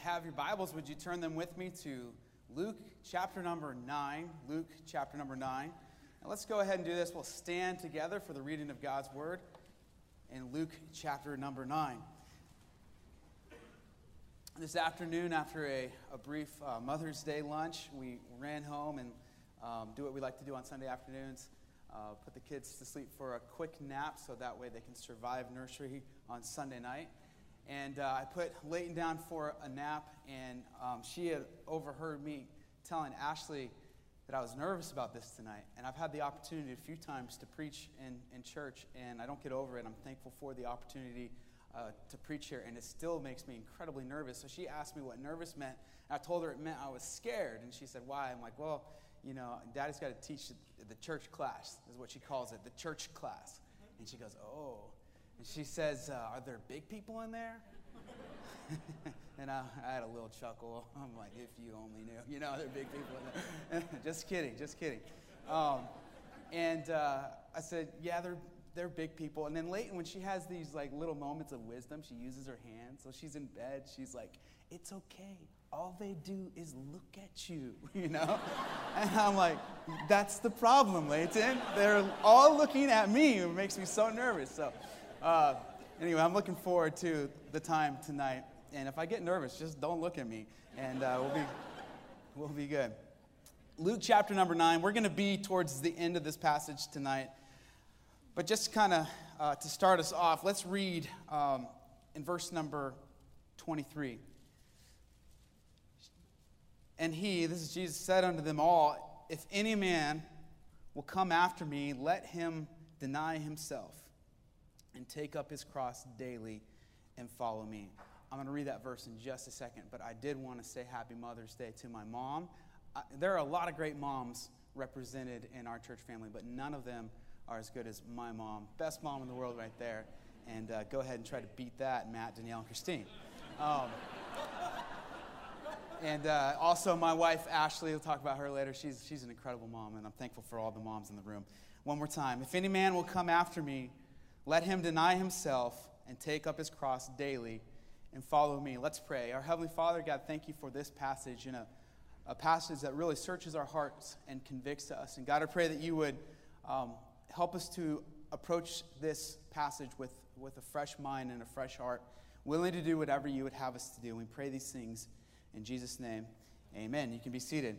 have your Bibles, would you turn them with me to Luke chapter number 9? Luke chapter number 9. Now let's go ahead and do this. We'll stand together for the reading of God's Word in Luke chapter number 9. This afternoon, after a brief Mother's Day lunch, we ran home and do what we like to do on Sunday afternoons. Put the kids to sleep for a quick nap so that way they can survive nursery on Sunday night. And I put Leighton down for a nap, and she had overheard me telling Ashley that I was nervous about this tonight. And I've had the opportunity a few times to preach in church, and I don't get over it. I'm thankful for the opportunity to preach here, and it still makes me incredibly nervous. So she asked me what nervous meant, and I told her it meant I was scared. And she said, why? I'm like, well, you know, Daddy's got to teach the church class, is what she calls it, the church class. And she goes, oh. And she says, are there big people in there? And I had a little chuckle. I'm like, if you only knew. You know, there are big people in there. Just kidding. And I said, yeah, they're big people. And then Leighton, when she has these like little moments of wisdom, she uses her hands. So she's in bed. She's like, it's okay. All they do is look at you, you know? And I'm like, that's the problem, Leighton. They're all looking at me. It makes me so nervous. So anyway, I'm looking forward to the time tonight. And if I get nervous, just don't look at me. And we'll be good. Luke chapter number 9. We're going to be towards the end of this passage tonight. But just kind of to start us off, let's read in verse number 23. And he, this is Jesus, said unto them all, if any man will come after me, let him deny himself and take up his cross daily and follow me. I'm going to read that verse in just a second, but I did want to say Happy Mother's Day to my mom. There are a lot of great moms represented in our church family, but none of them are as good as my mom. Best mom in the world right there. And go ahead and try to beat that, Matt, Danielle, and Christine. And also my wife, Ashley, we'll talk about her later. She's an incredible mom, and I'm thankful for all the moms in the room. One more time. If any man will come after me, let him deny himself and take up his cross daily and follow me. Let's pray. Our Heavenly Father, God, thank you for this passage, and a passage that really searches our hearts and convicts us. And God, I pray that you would help us to approach this passage with a fresh mind and a fresh heart, willing to do whatever you would have us to do. And we pray these things in Jesus' name, amen. You can be seated.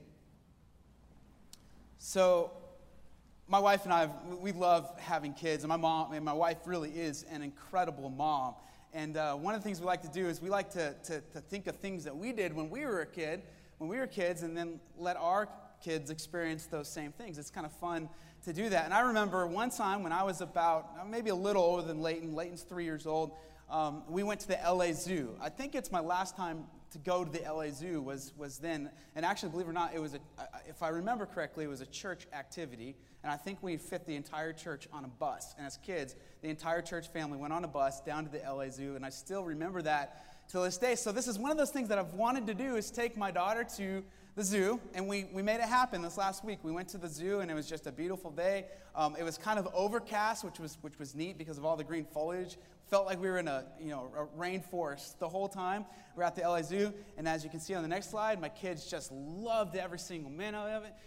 So, my wife and I, we love having kids, and my wife really is an incredible mom. And one of the things we like to do is we like to think of things that we did when we were kids, and then let our kids experience those same things. It's kind of fun to do that. And I remember one time when I was about maybe a little older than Leighton. Leighton's 3 years old. We went to the LA Zoo. I think it's my last time to go to the LA Zoo was then. And actually, believe it or not, it was if I remember correctly, it was a church activity. And I think we fit the entire church on a bus. And as kids, the entire church family went on a bus down to the LA Zoo. And I still remember that till this day. So this is one of those things that I've wanted to do, is take my daughter to the zoo, and we made it happen this last week. We went to the zoo, and it was just a beautiful day. It was kind of overcast, which was neat because of all the green foliage. Felt like we were in a rainforest the whole time. We're at the LA Zoo, and as you can see on the next slide, my kids just loved every single minute of it.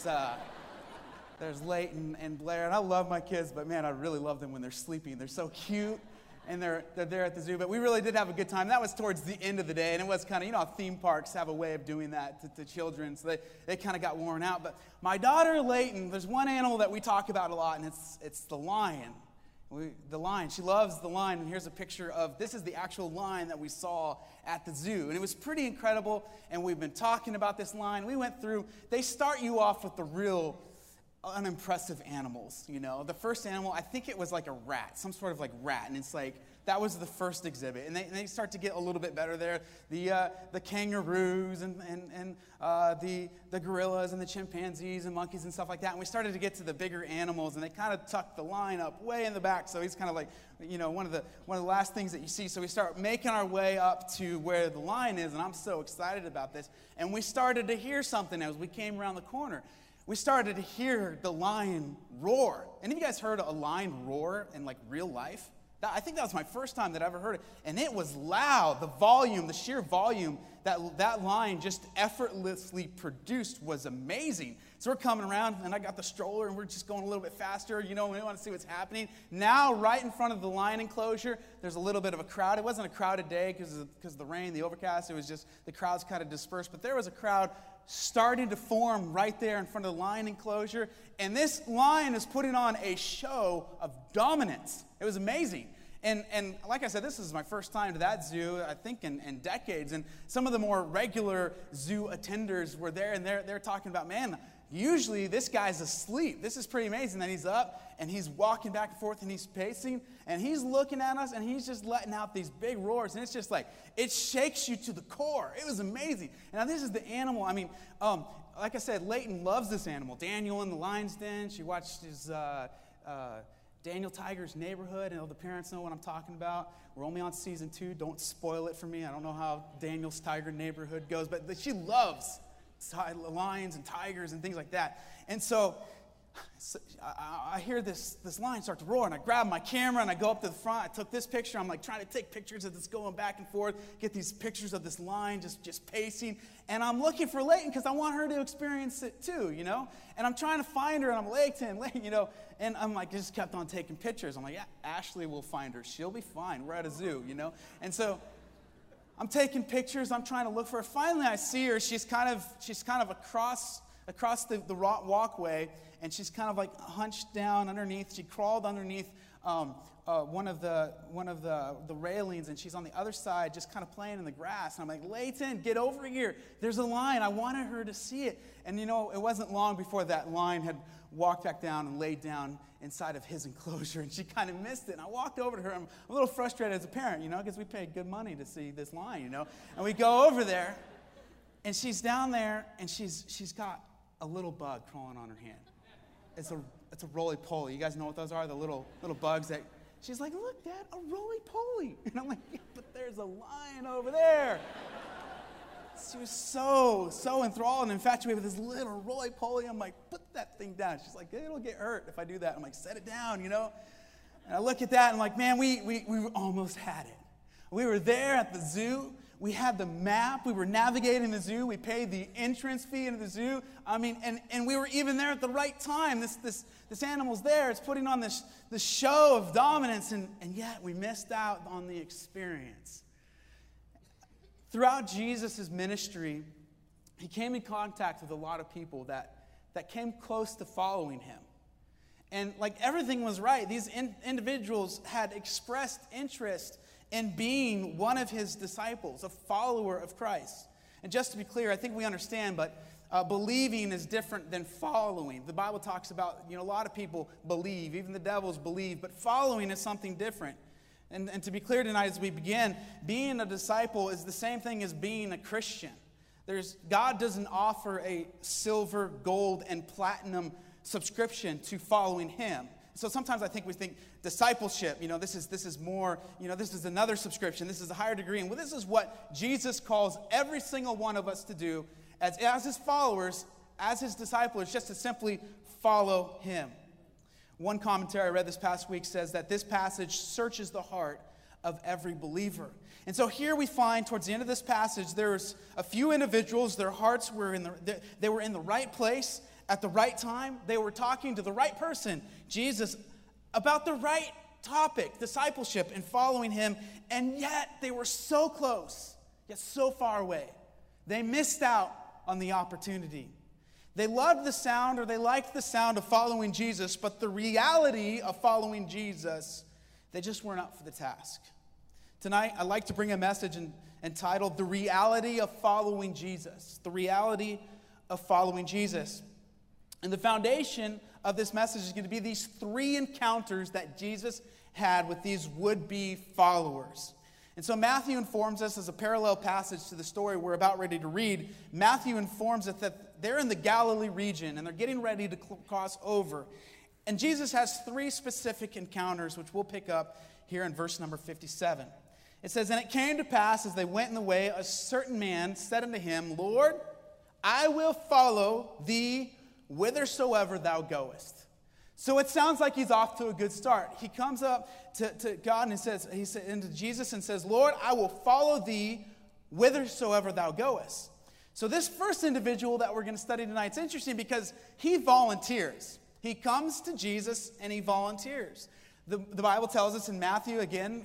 There's Leighton and Blair, and I love my kids, but man, I really love them when they're sleeping. They're so cute. And they're there at the zoo. But we really did have a good time. That was towards the end of the day. And it was kind of, theme parks have a way of doing that to children. So they kind of got worn out. But my daughter, Leighton, there's one animal that we talk about a lot, and it's the lion. The lion. She loves the lion. And here's a picture of, this is the actual lion that we saw at the zoo. And it was pretty incredible. And we've been talking about this lion. We went through, they start you off with the real unimpressive animals, you know. The first animal, I think it was like a rat, some sort of like rat, and it's like, that was the first exhibit, and they start to get a little bit better there. The kangaroos and the gorillas and the chimpanzees and monkeys and stuff like that, and we started to get to the bigger animals, and they kind of tucked the lion up way in the back, so he's kind of like, you know, one of the last things that you see. So we start making our way up to where the lion is, and I'm so excited about this, and we started to hear something as we came around the corner. We started to hear the lion roar. Any of you guys heard a lion roar in like real life? I think that was my first time that I ever heard it. And it was loud. The volume, the sheer volume that line just effortlessly produced was amazing. So we're coming around, and I got the stroller, and we're just going a little bit faster. You know, we want to see what's happening. Now, right in front of the lion enclosure, there's a little bit of a crowd. It wasn't a crowded day because of the rain, the overcast. It was just the crowd's kind of dispersed. But there was a crowd starting to form right there in front of the lion enclosure. And this lion is putting on a show of dominance. It was amazing. And like I said, this is my first time to that zoo, I think, in decades. And some of the more regular zoo attenders were there, and they're talking about, man, usually this guy's asleep. This is pretty amazing that he's up, and he's walking back and forth, and he's pacing, and he's looking at us, and he's just letting out these big roars. And it's just like, it shakes you to the core. It was amazing. And now this is the animal. I mean, like I said, Leighton loves this animal. Daniel in the lion's den. She watched his... Daniel Tiger's Neighborhood, and all the parents know what I'm talking about. We're only on season 2. Don't spoil it for me. I don't know how Daniel's Tiger Neighborhood goes, but she loves lions and tigers and things like that. And so I hear this lion start to roar, and I grab my camera, and I go up to the front. I took this picture. I'm like trying to take pictures of this going back and forth, get these pictures of this lion just pacing. And I'm looking for Leighton because I want her to experience it too, you know. And I'm trying to find her, and I'm Leighton, you know. And I'm like, just kept on taking pictures. I'm like, yeah, Ashley will find her. She'll be fine. We're at a zoo, you know. And so I'm taking pictures. I'm trying to look for her. Finally, I see her. She's kind of across the walkway, and she's kind of like hunched down underneath. She crawled underneath one of the railings, and she's on the other side just kind of playing in the grass. And I'm like, Leighton, get over here. There's a lion. I wanted her to see it. And you know, it wasn't long before that lion had walked back down and laid down inside of his enclosure, and she kind of missed it. And I walked over to her. I'm a little frustrated as a parent, you know, because we paid good money to see this lion, you know. And we go over there, and she's down there, and she's got a little bug crawling on her hand. It's a roly-poly. You guys know what those are? The little bugs that... She's like, look, Dad, a roly-poly. And I'm like, yeah, but there's a lion over there. She was so enthralled and infatuated with this little roly-poly. I'm like, put that thing down. She's like, it'll get hurt if I do that. I'm like, set it down, you know. And I look at that, and I'm like, man, we almost had it. We were there at the zoo. We had the map. We were navigating the zoo. We paid the entrance fee into the zoo. I mean, and we were even there at the right time. This animal's there. It's putting on this show of dominance, and yet we missed out on the experience. Throughout Jesus' ministry, he came in contact with a lot of people that came close to following him. And like everything was right. These individuals had expressed interest in being one of his disciples, a follower of Christ. And just to be clear, I think we understand, but believing is different than following. The Bible talks about, you know, a lot of people believe, even the devils believe, but following is something different. And to be clear tonight as we begin, being a disciple is the same thing as being a Christian. God doesn't offer a silver, gold, and platinum subscription to following him. So sometimes I think we think discipleship, you know, this is more, you know, this is another subscription, this is a higher degree. And this is what Jesus calls every single one of us to do as his followers, as his disciples, just to simply follow him. One commentary I read this past week says that this passage searches the heart of every believer. And so here we find towards the end of this passage, there's a few individuals, their hearts were in the right place at the right time. They were talking to the right person, Jesus, about the right topic, discipleship and following him, and yet they were so close, yet so far away. They missed out on the opportunity. They loved the sound, or they liked the sound of following Jesus, but the reality of following Jesus, they just weren't up for the task. Tonight, I'd like to bring a message entitled, The Reality of Following Jesus. The Reality of Following Jesus. And the foundation of this message is going to be these 3 encounters that Jesus had with these would-be followers. And so Matthew informs us, as a parallel passage to the story we're about ready to read, Matthew informs us that they're in the Galilee region and they're getting ready to cross over. And Jesus has 3 specific encounters, which we'll pick up here in verse number 57. It says, and it came to pass as they went in the way, a certain man said unto him, Lord, I will follow thee whithersoever thou goest. So it sounds like he's off to a good start. He comes up to God and he says into Jesus and says, Lord, I will follow thee whithersoever thou goest. So this first individual that we're going to study tonight, it's interesting because he volunteers. He comes to Jesus and he volunteers. The Bible tells us in Matthew, again,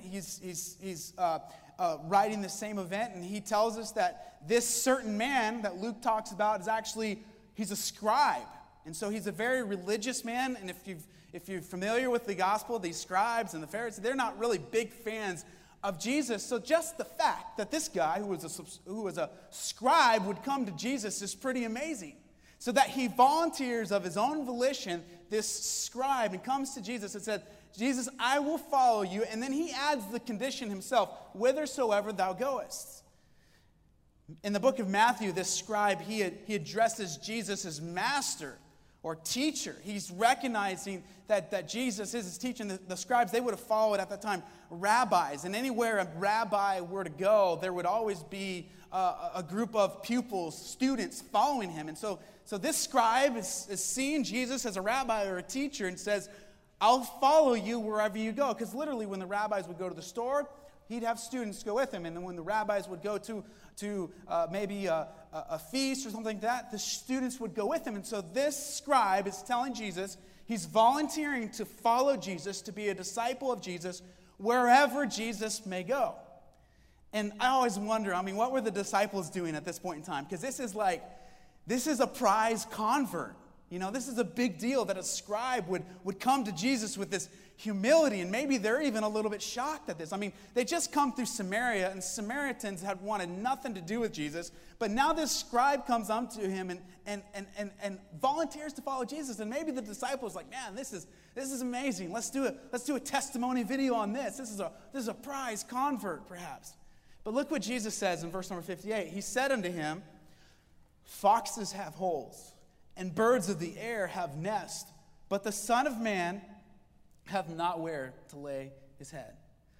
he's writing the same event, and he tells us that this certain man that Luke talks about is actually, he's a scribe. And so he's a very religious man, and if you're familiar with the gospel, these scribes and the Pharisees, they're not really big fans of Jesus. So just the fact that this guy who was a scribe would come to Jesus is pretty amazing. So that he volunteers of his own volition, this scribe, and comes to Jesus and said, Jesus, I will follow you. And then he adds the condition himself, whithersoever thou goest. In the book of Matthew, this scribe, he addresses Jesus as master or teacher. He's recognizing that Jesus is his teacher. And the scribes, they would have followed at that time rabbis. And anywhere a rabbi were to go, there would always be a group of pupils, students following him. And so this scribe is seeing Jesus as a rabbi or a teacher and says, I'll follow you wherever you go. Because literally when the rabbis would go to the store, he'd have students go with him. And then when the rabbis would go to maybe a feast or something like that, the students would go with him. And so this scribe is telling Jesus, he's volunteering to follow Jesus, to be a disciple of Jesus, wherever Jesus may go. And I always wonder, what were the disciples doing at this point in time? Because this is a prize convert. This is a big deal that a scribe would come to Jesus with this humility, and maybe they're even a little bit shocked at this. They just come through Samaria, and Samaritans had wanted nothing to do with Jesus, but now this scribe comes up to him and volunteers to follow Jesus, and maybe the disciples like, man, this is amazing. Let's do a testimony video on this. This is a prize convert, perhaps. But look what Jesus says in verse number 58. He said unto him, foxes have holes, and birds of the air have nests, but the Son of Man hath not where to lay his head.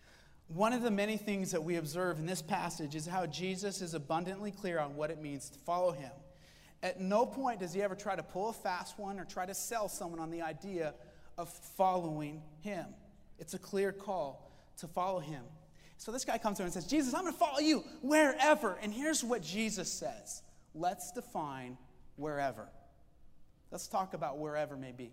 One of the many things that we observe in this passage is how Jesus is abundantly clear on what it means to follow him. At no point does he ever try to pull a fast one or try to sell someone on the idea of following him. It's a clear call to follow him. So this guy comes to him and says, Jesus, I'm going to follow you wherever. And here's what Jesus says. Let's define wherever. Let's talk about wherever may be.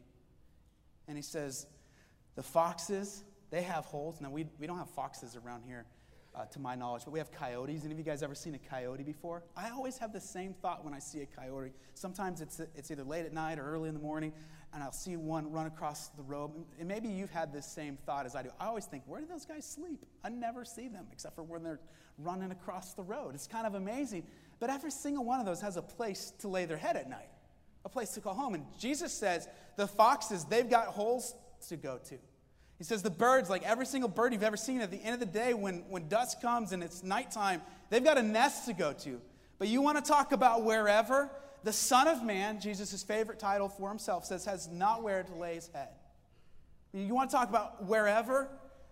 And he says, the foxes, they have holes. Now, we don't have foxes around here, to my knowledge, but we have coyotes. Any of you guys ever seen a coyote before? I always have the same thought when I see a coyote. Sometimes it's either late at night or early in the morning, and I'll see one run across the road. And maybe you've had this same thought as I do. I always think, where do those guys sleep? I never see them, except for when they're running across the road. It's kind of amazing. But every single one of those has a place to lay their head at night, a place to call home. And Jesus says the foxes, they've got holes to go to. He says the birds, like every single bird you've ever seen, at the end of the day when dusk comes and it's nighttime, they've got a nest to go to. But you want to talk about wherever? The Son of Man, Jesus' favorite title for himself, says has not where to lay his head. You want to talk about wherever?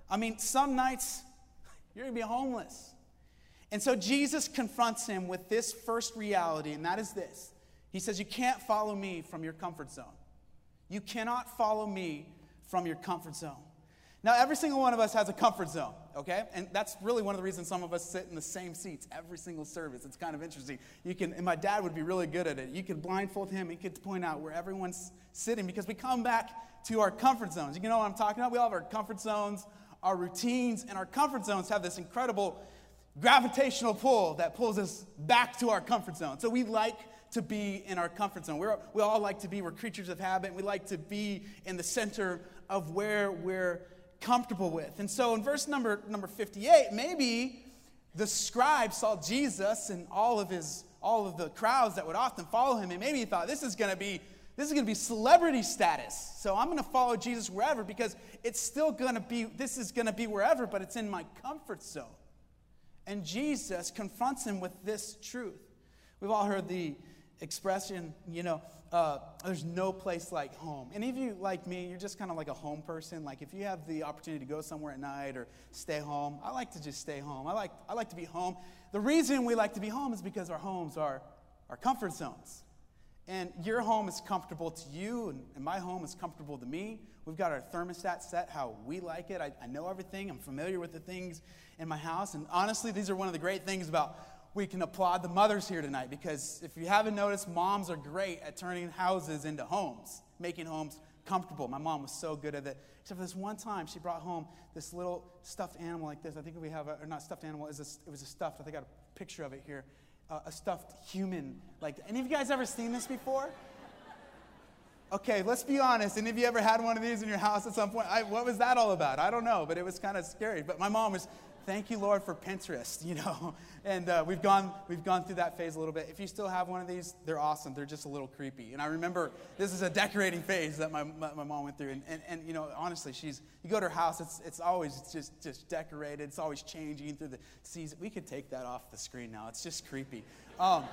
Some nights you're going to be homeless. And so Jesus confronts him with this first reality, and that is this. He says, you can't follow me from your comfort zone. You cannot follow me from your comfort zone. Now, every single one of us has a comfort zone, okay? And that's really one of the reasons some of us sit in the same seats every single service. It's kind of interesting. And my dad would be really good at it. You could blindfold him. He could point out where everyone's sitting because we come back to our comfort zones. You know what I'm talking about? We all have our comfort zones, our routines, and our comfort zones have this incredible gravitational pull that pulls us back to our comfort zone. So we like to be in our comfort zone. We all like to be, we're creatures of habit. We like to be in the center of where we're comfortable with. And so in verse number 58, maybe the scribe saw Jesus and all of the crowds that would often follow him, and maybe he thought, this is going to be celebrity status. So I'm going to follow Jesus wherever because it's still going to be, this is going to be wherever, but it's in my comfort zone. And Jesus confronts him with this truth. We've all heard the expression, there's no place like home. Any of you, like me, you're just kind of like a home person. Like if you have the opportunity to go somewhere at night or stay home, I like to just stay home. I like to be home. The reason we like to be home is because our homes are our comfort zones. And your home is comfortable to you, and my home is comfortable to me. We've got our thermostat set how we like it. I know everything. I'm familiar with the things in my house. And honestly, these are one of the great things about we can applaud the mothers here tonight, because if you haven't noticed, moms are great at turning houses into homes, making homes comfortable. My mom was so good at it. Except for this one time, she brought home this little stuffed animal like this. I think we have or not stuffed animal, it was a stuffed, I think I got a picture of it here. A stuffed human. Like, any of you guys ever seen this before? Okay, let's be honest. Any of you ever had one of these in your house at some point? What was that all about? I don't know, but it was kind of scary. But my mom was, thank you, Lord, for Pinterest, And we've gone through that phase a little bit. If you still have one of these, they're awesome. They're just a little creepy. And I remember this is a decorating phase that my mom went through. And honestly, you go to her house, it's always just decorated. It's always changing through the season. We could take that off the screen now. It's just creepy. But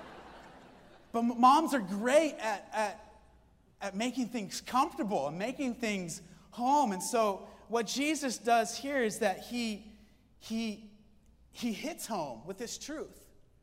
moms are great at making things comfortable and making things home. And so what Jesus does here is that he hits home with this truth.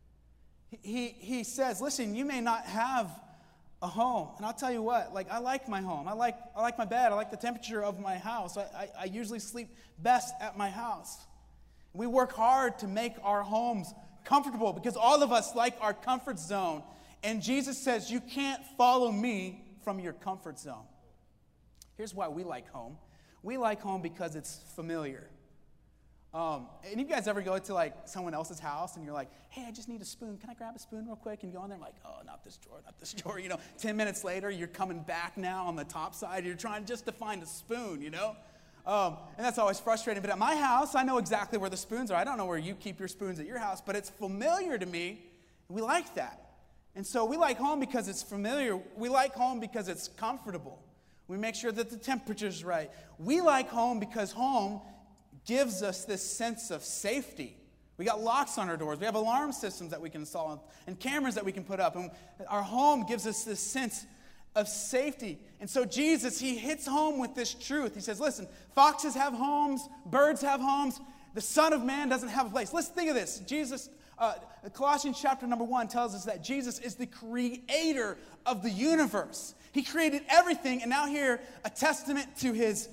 He says, listen, you may not have a home. And I'll tell you what, I like my home. I like my bed. I like the temperature of my house. I usually sleep best at my house. We work hard to make our homes comfortable because all of us like our comfort zone. And Jesus says, you can't follow me from your comfort zone. Here's why we like home. We like home because it's familiar. Any of you guys ever go to someone else's house and you're like, hey, I just need a spoon. Can I grab a spoon real quick? And you go in there and like, oh, not this drawer, not this drawer. 10 minutes later, you're coming back now on the top side. You're trying just to find a spoon, And that's always frustrating. But at my house, I know exactly where the spoons are. I don't know where you keep your spoons at your house, but it's familiar to me. We like that. And so we like home because it's familiar. We like home because it's comfortable. We make sure that the temperature's right. We like home because home gives us this sense of safety. We got locks on our doors. We have alarm systems that we can install and cameras that we can put up. And our home gives us this sense of safety. And so Jesus, he hits home with this truth. He says, listen, foxes have homes, birds have homes. The Son of Man doesn't have a place. Let's think of this. Jesus, Colossians chapter number 1 tells us that Jesus is the creator of the universe. He created everything, and now here, a testament to his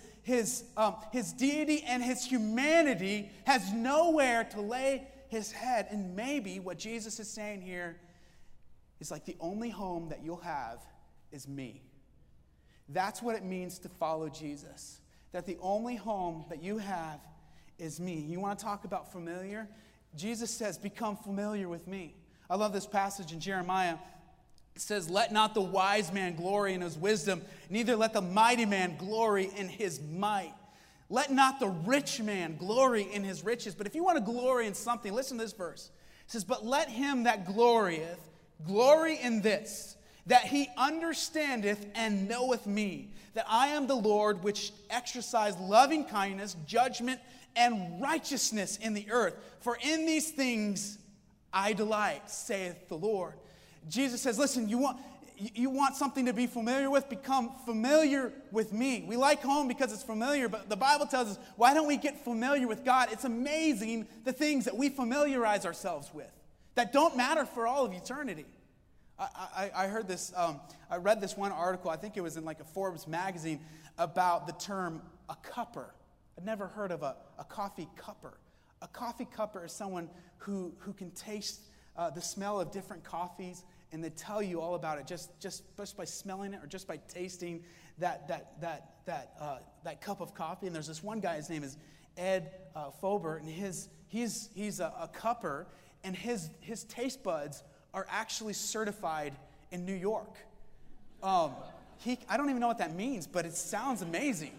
deity and his humanity, has nowhere to lay his head. And maybe what Jesus is saying here is the only home that you'll have is me. That's what it means to follow Jesus. That the only home that you have is me. You want to talk about familiar? Jesus says, become familiar with me. I love this passage in Jeremiah. It says, let not the wise man glory in his wisdom, neither let the mighty man glory in his might. Let not the rich man glory in his riches. But if you want to glory in something, listen to this verse. It says, but let him that glorieth glory in this, that he understandeth and knoweth me, that I am the Lord which exercise loving kindness, judgment, and righteousness in the earth. For in these things I delight, saith the Lord. Jesus says, listen, you want something to be familiar with? Become familiar with me. We like home because it's familiar, but the Bible tells us, why don't we get familiar with God? It's amazing the things that we familiarize ourselves with that don't matter for all of eternity. I heard this, I read this one article, I think it was in a Forbes magazine, about the term a cupper. I'd never heard of a coffee cupper. A coffee cupper is someone who can taste the smell of different coffees, and they tell you all about it just by smelling it or just by tasting that cup of coffee. And there's this one guy, his name is Ed Fober, and he's a cupper, and his taste buds are actually certified in New York. I don't even know what that means, but it sounds amazing.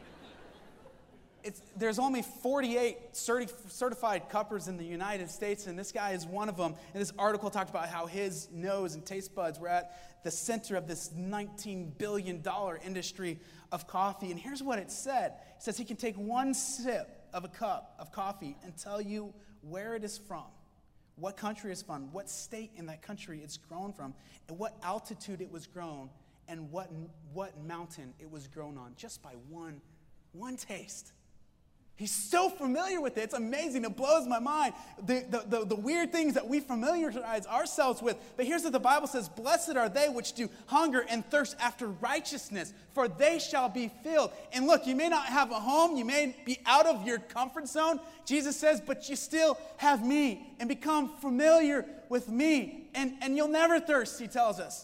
There's only 48 certified cuppers in the United States, and this guy is one of them. And this article talked about how his nose and taste buds were at the center of this $19 billion industry of coffee. And here's what it said. It says he can take one sip of a cup of coffee and tell you where it is from, what country it's from, what state in that country it's grown from, and what altitude it was grown, and what mountain it was grown on, just by one taste. He's so familiar with it. It's amazing. It blows my mind. The weird things that we familiarize ourselves with. But here's what the Bible says. Blessed are they which do hunger and thirst after righteousness, for they shall be filled. And look, you may not have a home. You may be out of your comfort zone. Jesus says, but you still have me and become familiar with me. And you'll never thirst, he tells us.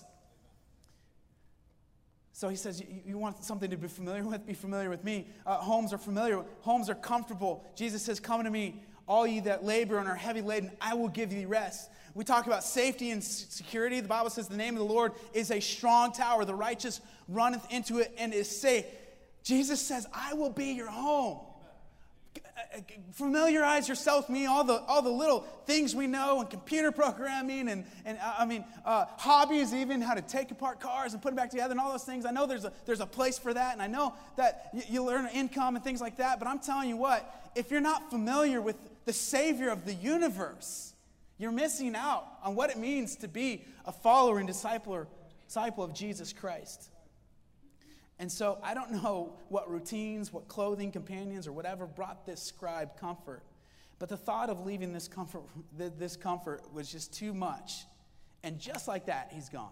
So he says, you want something to be familiar with? Be familiar with me. Homes are familiar. Homes are comfortable. Jesus says, come to me, all ye that labor and are heavy laden, I will give you rest. We talk about safety and security. The Bible says the name of the Lord is a strong tower. The righteous runneth into it and is safe. Jesus says, I will be your home. Familiarize yourself with me, all the little things we know, and computer programming, and hobbies, even how to take apart cars and put them back together, and all those things. I know there's a place for that, and I know that you learn income and things like that. But I'm telling you what, if you're not familiar with the Savior of the universe, you're missing out on what it means to be a follower and disciple of Jesus Christ. And so I don't know what routines, what clothing, companions, or whatever brought this scribe comfort. But the thought of leaving this comfort was just too much. And just like that, he's gone.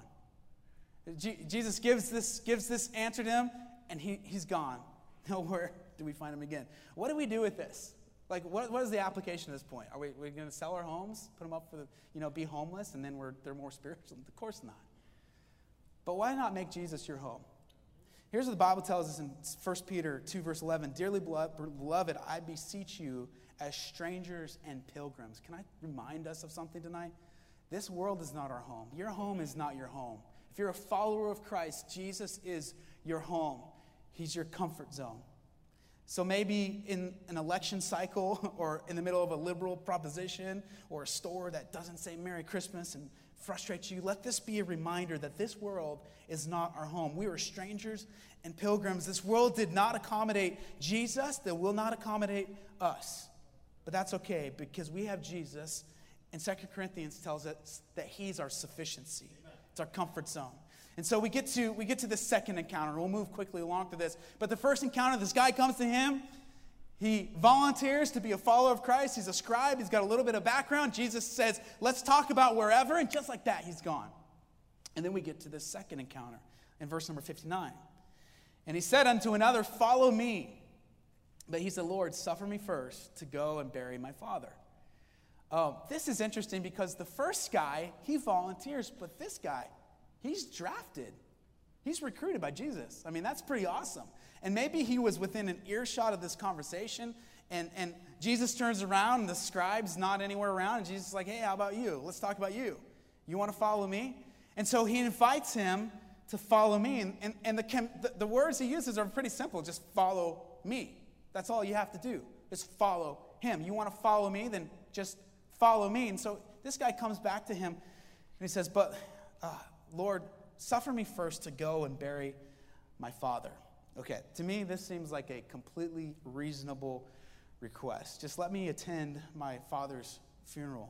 Jesus gives this answer to him, and he's gone. Nowhere do we find him again. What do we do with this? Like, what is the application at this point? Are we going to sell our homes, put them up for be homeless, and then they're more spiritual? Of course not. But why not make Jesus your home? Here's what the Bible tells us in 1 Peter 2, verse 11. Dearly beloved, I beseech you as strangers and pilgrims. Can I remind us of something tonight? This world is not our home. Your home is not your home. If you're a follower of Christ, Jesus is your home. He's your comfort zone. So maybe in an election cycle or in the middle of a liberal proposition or a store that doesn't say Merry Christmas and frustrates you, let this be a reminder that this world is not our home. We are strangers and pilgrims. This world did not accommodate Jesus. That will not accommodate us. But that's okay because we have Jesus. And 2 Corinthians tells us that he's our sufficiency. It's our comfort zone. And so we get to the second encounter. We'll move quickly along to this. But the first encounter, this guy comes to him. He volunteers to be a follower of Christ. He's a scribe. He's got a little bit of background. Jesus says, let's talk about wherever. And just like that, he's gone. And then we get to the second encounter in verse number 59. And he said unto another, follow me. But he said, Lord, suffer me first to go and bury my father. This is interesting because the first guy, he volunteers. But this guy, he's drafted. He's recruited by Jesus. I mean, that's pretty awesome. And maybe he was within an earshot of this conversation, and Jesus turns around, and the scribe's not anywhere around, and Jesus is like, hey, how about you? Let's talk about you. You want to follow me? And so he invites him to follow me, and the words he uses are pretty simple. Just follow me. That's all you have to do, is follow him. You want to follow me? Then just follow me. And so this guy comes back to him, and he says, but Lord, suffer me first to go and bury my father. Okay, to me, this seems like a completely reasonable request. Just let me attend my father's funeral.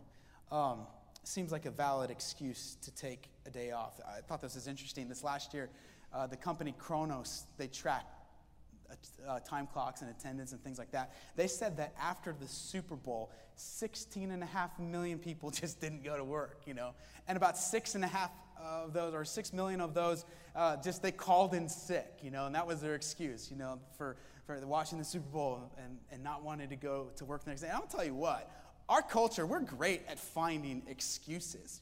Seems like a valid excuse to take a day off. I thought this was interesting. This last year, the company Kronos, they track time clocks and attendance and things like that. They said that after the Super Bowl, 16.5 million people just didn't go to work, and about 6.5 of those, or 6 million of those, just they called in sick, and that was their excuse, for watching the Super Bowl and not wanting to go to work the next day. And I'll tell you what, our culture, we're great at finding excuses,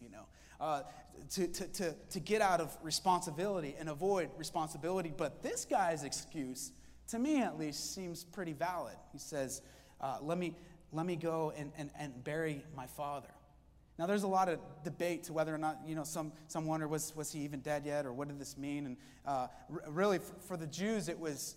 to get out of responsibility and avoid responsibility. But this guy's excuse, to me at least, seems pretty valid. He says, let me go and bury my father. Now, there's a lot of debate to whether or not, some wonder, was he even dead yet, or what did this mean? And really, for the Jews, it was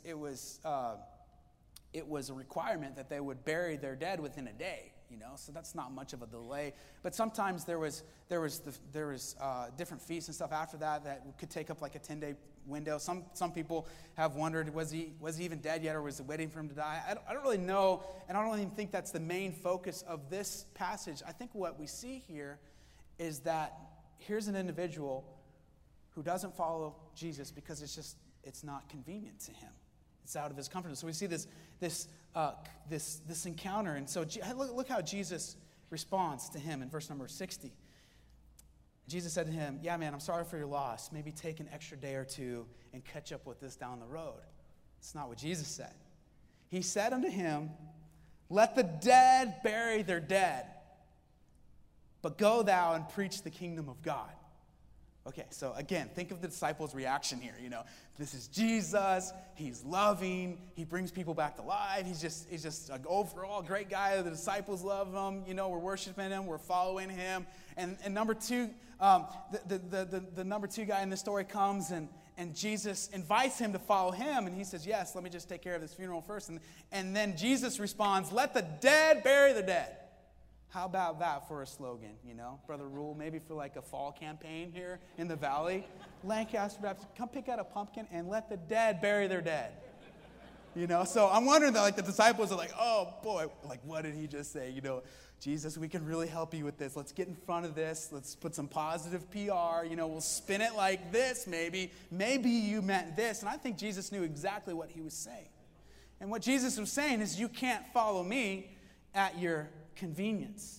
a requirement that they would bury their dead within a day. So that's not much of a delay. But sometimes there was different feasts and stuff after that could take up like a 10-day window. Some people have wondered, was he even dead yet, or was he waiting for him to die? I don't really know, and I don't even think that's the main focus of this passage. I think what we see here is that here's an individual who doesn't follow Jesus because it's not convenient to him. It's out of his comfort zone. So we see this encounter. And so look how Jesus responds to him in verse number 60. Jesus said to him, yeah, man, I'm sorry for your loss. Maybe take an extra day or two and catch up with this down the road. It's not what Jesus said. He said unto him, let the dead bury their dead, but go thou and preach the kingdom of God. Okay, so again, think of the disciples' reaction here. This is Jesus. He's loving. He brings people back to life. He's just an overall great guy. The disciples love him. We're worshiping him. We're following him. And number two, the number two guy in the story comes and Jesus invites him to follow him. And he says, yes, let me just take care of this funeral first. And then Jesus responds, let the dead bury the dead. How about that for a slogan, Brother Rule, maybe for like a fall campaign here in the valley. Lancaster Baptist, come pick out a pumpkin and let the dead bury their dead. So I'm wondering that like the disciples are like, oh boy, like what did he just say? Jesus, we can really help you with this. Let's get in front of this. Let's put some positive PR. We'll spin it like this maybe. Maybe you meant this. And I think Jesus knew exactly what he was saying. And what Jesus was saying is you can't follow me at your convenience.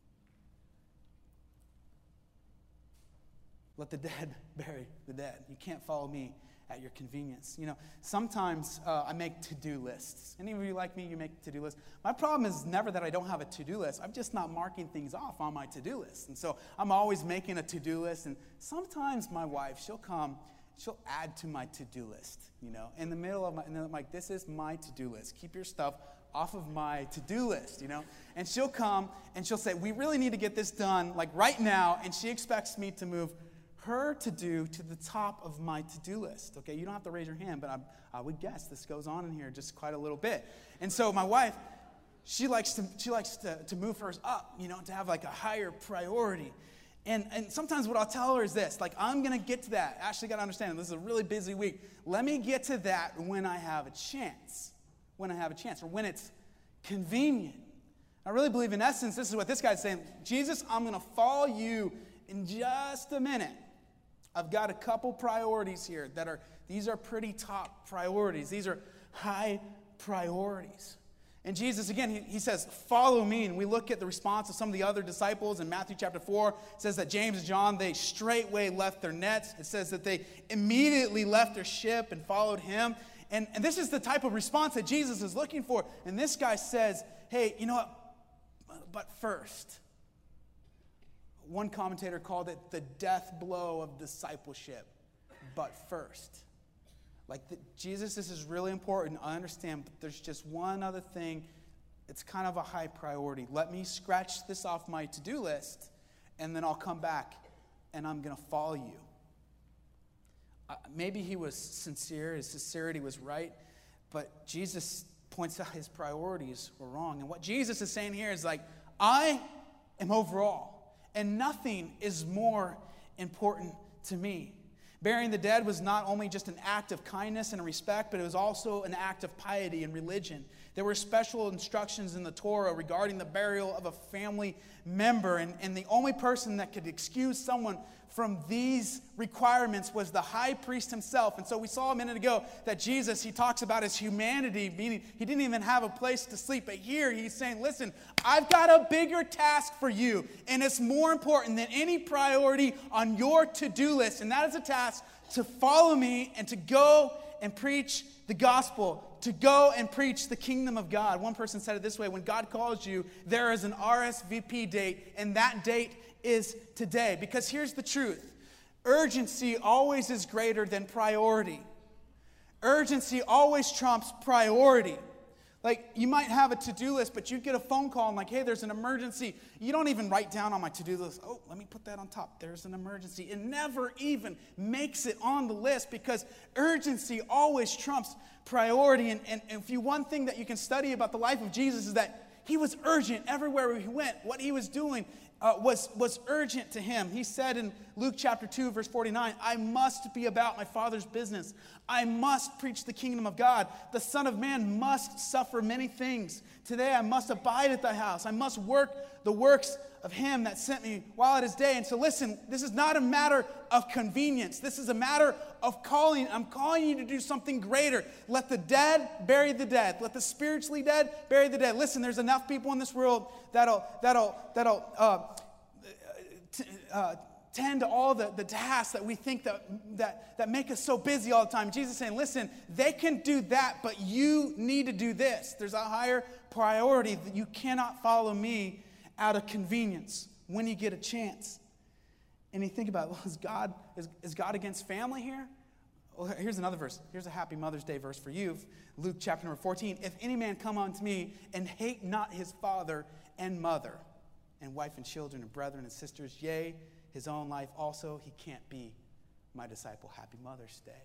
Let the dead bury the dead. You can't follow me at your convenience. Sometimes I make to-do lists. Any of you like me, you make to-do lists? My problem is never that I don't have a to-do list. I'm just not marking things off on my to-do list. And so I'm always making a to-do list. And sometimes my wife, she'll add to my to-do list, in the middle of and then I'm like, this is my to-do list. Keep your stuff off of my to-do list, And she'll come and she'll say, we really need to get this done, like right now. And she expects me to move her to-do to the top of my to-do list. Okay, you don't have to raise your hand, but I would guess this goes on in here just quite a little bit. And so my wife, she likes to move hers up, to have like a higher priority. And sometimes what I'll tell her is this, like, I'm going to get to that. Ashley got to understand, this is a really busy week. Let me get to that when I have a chance. Or when it's convenient. I really believe, in essence, this is what this guy's saying. Jesus, I'm going to follow you in just a minute. I've got a couple priorities here these are pretty top priorities. These are high priorities. And Jesus, again, he says, follow me. And we look at the response of some of the other disciples in Matthew chapter 4. It says that James and John, they straightway left their nets. It says that they immediately left their ship and followed him. And this is the type of response that Jesus is looking for. And this guy says, hey, you know what? But first. One commentator called it the death blow of discipleship. But first. Jesus, this is really important. I understand, but there's just one other thing. It's kind of a high priority. Let me scratch this off my to-do list, and then I'll come back, and I'm going to follow you. Maybe he was sincere, his sincerity was right, but Jesus points out his priorities were wrong. And what Jesus is saying here is like, I am overall, and nothing is more important to me. Burying the dead was not only just an act of kindness and respect, but it was also an act of piety and religion. There were special instructions in the Torah regarding the burial of a family member, and the only person that could excuse someone from these requirements was the high priest himself. And so we saw a minute ago that Jesus, he talks about his humanity, meaning he didn't even have a place to sleep. But here he's saying, listen, I've got a bigger task for you, and it's more important than any priority on your to-do list. And that is a task to follow me and to go and preach the gospel, to go and preach the kingdom of God. One person said it this way: when God calls you, there is an RSVP date, and that date is today. Because here's the truth. Urgency always is greater than priority. Urgency always trumps priority. Like, you might have a to-do list, but you get a phone call and like, hey, there's an emergency. You don't even write down on my to-do list, oh, let me put that on top. There's an emergency. It never even makes it on the list because urgency always trumps priority. And if you, one thing that you can study about the life of Jesus is that he was urgent everywhere he went. What he was doing was urgent to him. He said in Luke chapter 2, verse 49, I must be about my Father's business. I must preach the kingdom of God. The Son of Man must suffer many things. Today I must abide at thy house. I must work the works of him that sent me while it is day. And so listen, this is not a matter of convenience. This is a matter of calling. I'm calling you to do something greater. Let the dead bury the dead. Let the spiritually dead bury the dead. Listen, there's enough people in this world that'll tend to all the tasks that we think that make us so busy all the time. Jesus is saying, listen, they can do that, but you need to do this. There's a higher priority that you cannot follow me out of convenience when you get a chance. And you think about, well, is God against family here? Well, here's another verse. Here's a happy Mother's Day verse for you. Luke chapter number 14. If any man come unto me and hate not his father and mother and wife and children and brethren and sisters, yea, his own life also, he can't be my disciple. Happy Mother's Day.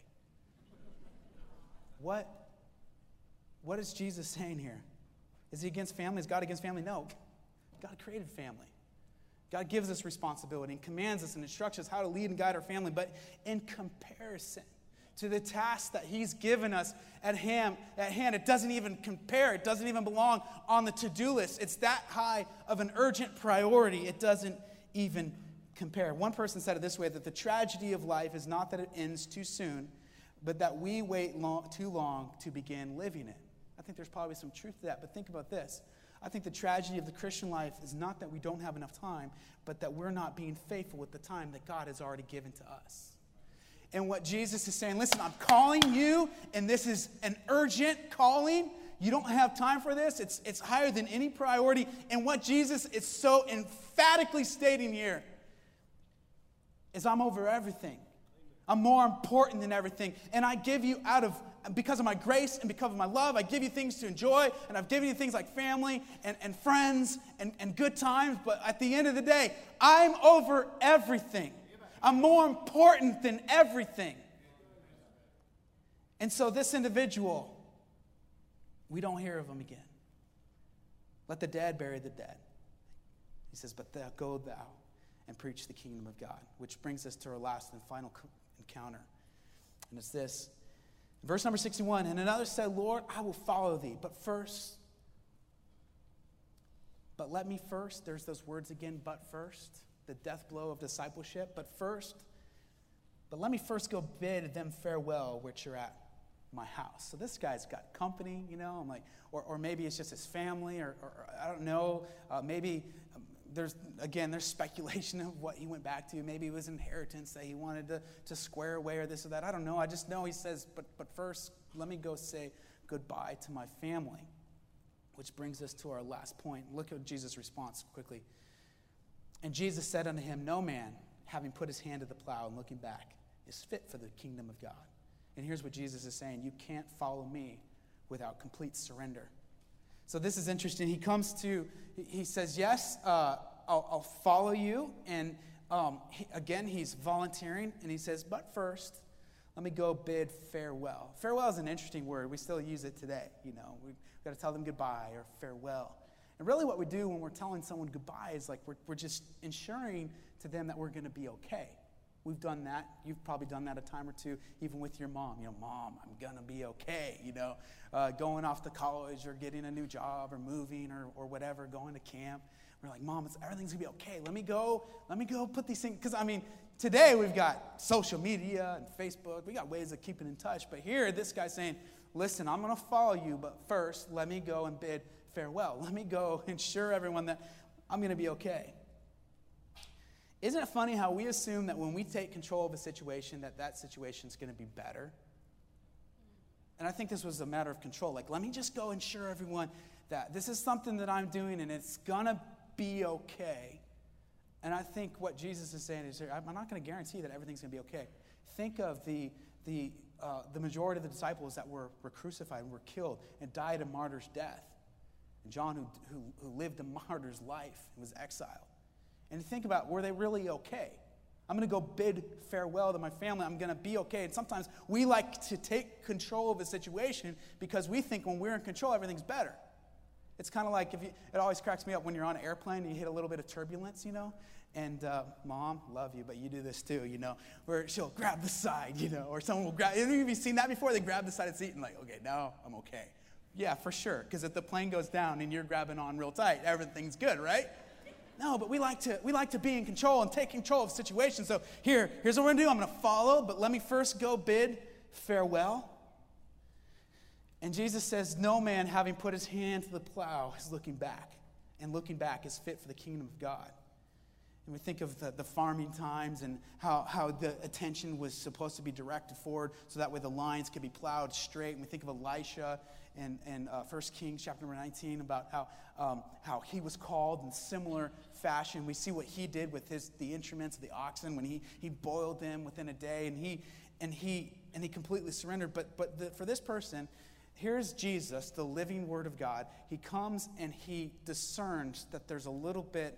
What is Jesus saying here? Is he against family? Is God against family? No. God created family. God gives us responsibility and commands us and instructs us how to lead and guide our family. But in comparison to the task that he's given us at hand, it doesn't even compare. It doesn't even belong on the to-do list. It's that high of an urgent priority. It doesn't even compare. One person said it this way, that the tragedy of life is not that it ends too soon, but that we wait too long to begin living it. I think there's probably some truth to that, but think about this. I think the tragedy of the Christian life is not that we don't have enough time, but that we're not being faithful with the time that God has already given to us. And what Jesus is saying, listen, I'm calling you, and this is an urgent calling. You don't have time for this. It's higher than any priority. And what Jesus is so emphatically stating here is, I'm over everything. I'm more important than everything. And I give you because of my grace and because of my love, I give you things to enjoy, and I've given you things like family and friends and good times. But at the end of the day, I'm over everything. I'm more important than everything. And so this individual, we don't hear of him again. Let the dead bury the dead. He says, but go thou and preach the kingdom of God, which brings us to our last and final encounter. And it's this. Verse number 61, and another said, Lord, I will follow thee, but let me first, there's those words again, but first, the death blow of discipleship, but let me first go bid them farewell, which are at my house. So this guy's got company, I'm like, or maybe it's just his family, or I don't know, maybe there's speculation of what he went back to. Maybe it was inheritance that he wanted to square away, or this or that. I don't know. I just know he says, but first, let me go say goodbye to my family. Which brings us to our last point. Look at Jesus' response quickly. And Jesus said unto him, no man, having put his hand to the plow and looking back, is fit for the kingdom of God. And here's what Jesus is saying. You can't follow me without complete surrender. So this is interesting. He says, yes, I'll follow you. And he's volunteering. And he says, but first, let me go bid farewell. Farewell is an interesting word. We still use it today. We've got to tell them goodbye or farewell. And really what we do when we're telling someone goodbye is like we're just ensuring to them that we're going to be okay. We've done that. You've probably done that a time or two, even with your mom. Mom, I'm going to be okay. Going off to college or getting a new job or moving or whatever, going to camp. We're like, Mom, everything's going to be okay. Let me go put these things. Because, today we've got social media and Facebook. We got ways of keeping in touch. But here, this guy's saying, listen, I'm going to follow you, but first, let me go and bid farewell. Let me go ensure everyone that I'm going to be okay. Isn't it funny how we assume that when we take control of a situation, that situation's going to be better? And I think this was a matter of control. Like, let me just go ensure everyone that this is something that I'm doing and it's going to be okay. And I think what Jesus is saying is, I'm not going to guarantee that everything's going to be okay. Think of the majority of the disciples that were crucified and were killed and died a martyr's death. And John, who lived a martyr's life and was exiled. And think about, were they really okay? I'm going to go bid farewell to my family. I'm going to be okay. And sometimes we like to take control of a situation because we think when we're in control, everything's better. It's kind of like it always cracks me up when you're on an airplane and you hit a little bit of turbulence, And Mom, love you, but you do this too, where she'll grab the side, or someone will grab. Have you seen that before? They grab the side of the seat and like, okay, now I'm okay. Yeah, for sure. Because if the plane goes down and you're grabbing on real tight, everything's good, right? No, but we like to be in control and take control of situations. So here's what we're going to do. I'm going to follow, but let me first go bid farewell. And Jesus says, no man having put his hand to the plow is looking back. And looking back is fit for the kingdom of God. And we think of the farming times and how the attention was supposed to be directed forward so that way the lines could be plowed straight. And we think of Elisha and 1 Kings chapter number 19 about how he was called in similar fashion. We see what he did with the instruments of the oxen when he boiled them within a day and he completely surrendered. But for this person, here's Jesus, the living Word of God. He comes and he discerns that there's a little bit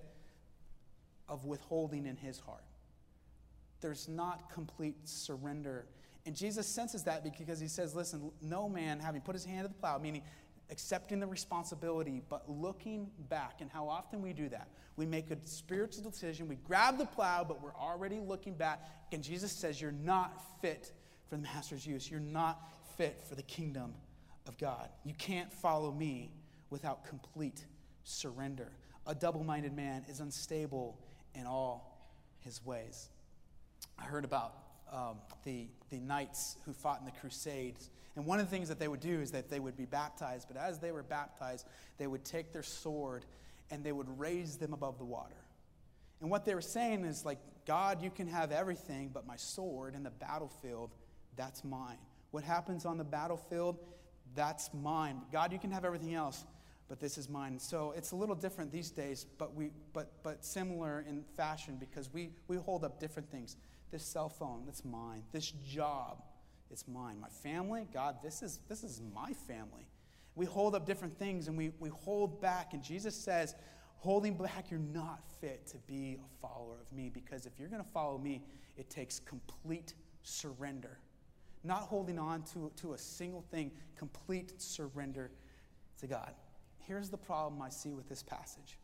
of withholding in his heart. There's not complete surrender. And Jesus senses that because he says, listen, no man having put his hand to the plow, meaning accepting the responsibility, but looking back. And how often we do that. We make a spiritual decision. We grab the plow, but we're already looking back. And Jesus says, you're not fit for the master's use. You're not fit for the kingdom of God. You can't follow me without complete surrender. A double-minded man is unstable in all his ways. I heard about the knights who fought in the Crusades. And one of the things that they would do is that they would be baptized. But as they were baptized, they would take their sword and they would raise them above the water. And what they were saying is like, God, you can have everything, but my sword in the battlefield, that's mine. What happens on the battlefield, that's mine. God, you can have everything else, but this is mine. So it's a little different these days, but similar in fashion because we hold up different things. This cell phone, that's mine. This job, it's mine. My family, God, this is my family. We hold up different things and we hold back. And Jesus says, holding back, you're not fit to be a follower of me, because if you're going to follow me, it takes complete surrender. Not holding on to a single thing, complete surrender to God. Here's the problem I see with this passage.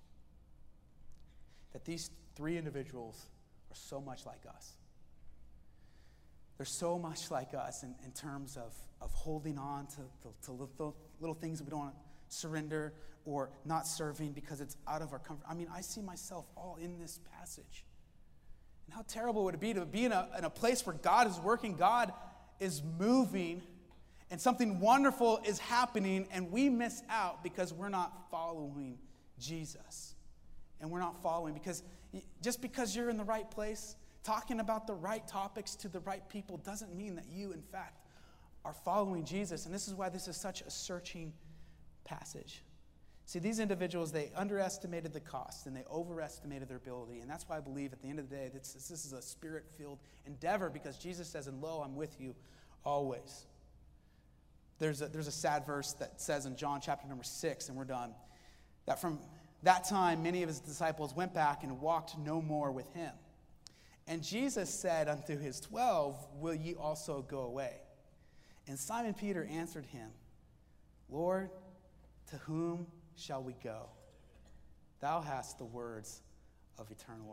That these three individuals are so much like us. They're so much like us in terms of holding on to little things that we don't want to surrender or not serving because it's out of our comfort. I mean, I see myself all in this passage. And how terrible would it be to be in a place where God is working, God is moving, and something wonderful is happening, and we miss out because we're not following Jesus. And we're not following because just because you're in the right place, talking about the right topics to the right people doesn't mean that you, in fact, are following Jesus. And this is why this is such a searching passage. See, these individuals, they underestimated the cost and they overestimated their ability. And that's why I believe at the end of the day, this is a spirit-filled endeavor, because Jesus says, and lo, I'm with you always. There's a sad verse that says in John chapter number 6, and we're done, that from that time many of his disciples went back and walked no more with him. And Jesus said unto his 12, will ye also go away? And Simon Peter answered him, Lord, to whom shall we go? Thou hast the words of eternal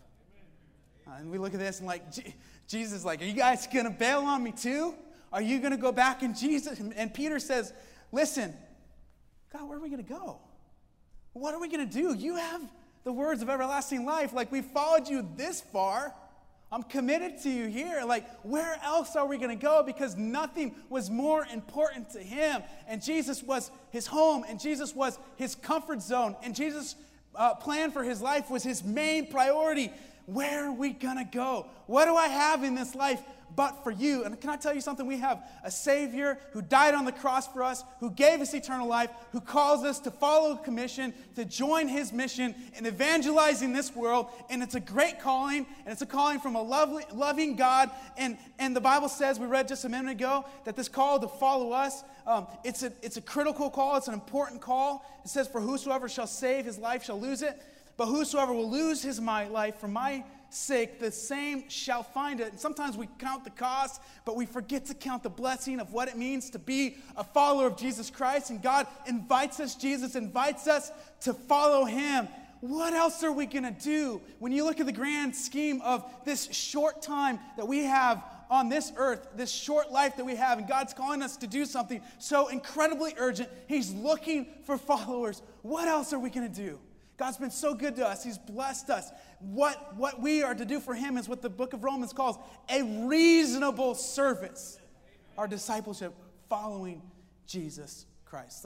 life. And we look at this and like, Jesus is like, are you guys going to bail on me too? Are you going to go back? And Jesus, and Peter says, listen, God, where are we going to go? What are we going to do? You have the words of everlasting life. Like, we followed you this far. I'm committed to you here. Like, where else are we going to go? Because nothing was more important to him. And Jesus was his home, and Jesus was his comfort zone, and Jesus' plan for his life was his main priority. Where are we going to go? What do I have in this life but for you? And can I tell you something? We have a Savior who died on the cross for us, who gave us eternal life, who calls us to follow a commission, to join his mission in evangelizing this world. And it's a great calling, and it's a calling from a loving God. And the Bible says, we read just a minute ago, that this call to follow us, it's a critical call. It's an important call. It says, for whosoever shall save his life shall lose it. But whosoever will lose his life for my sake, the same shall find it. And sometimes we count the cost, but we forget to count the blessing of what it means to be a follower of Jesus Christ. And God invites us, Jesus invites us to follow him. What else are we going to do? When you look at the grand scheme of this short time that we have on this earth, this short life that we have, and God's calling us to do something so incredibly urgent, he's looking for followers. What else are we going to do? God's been so good to us. He's blessed us. What we are to do for him is what the book of Romans calls a reasonable service. Our discipleship following Jesus Christ.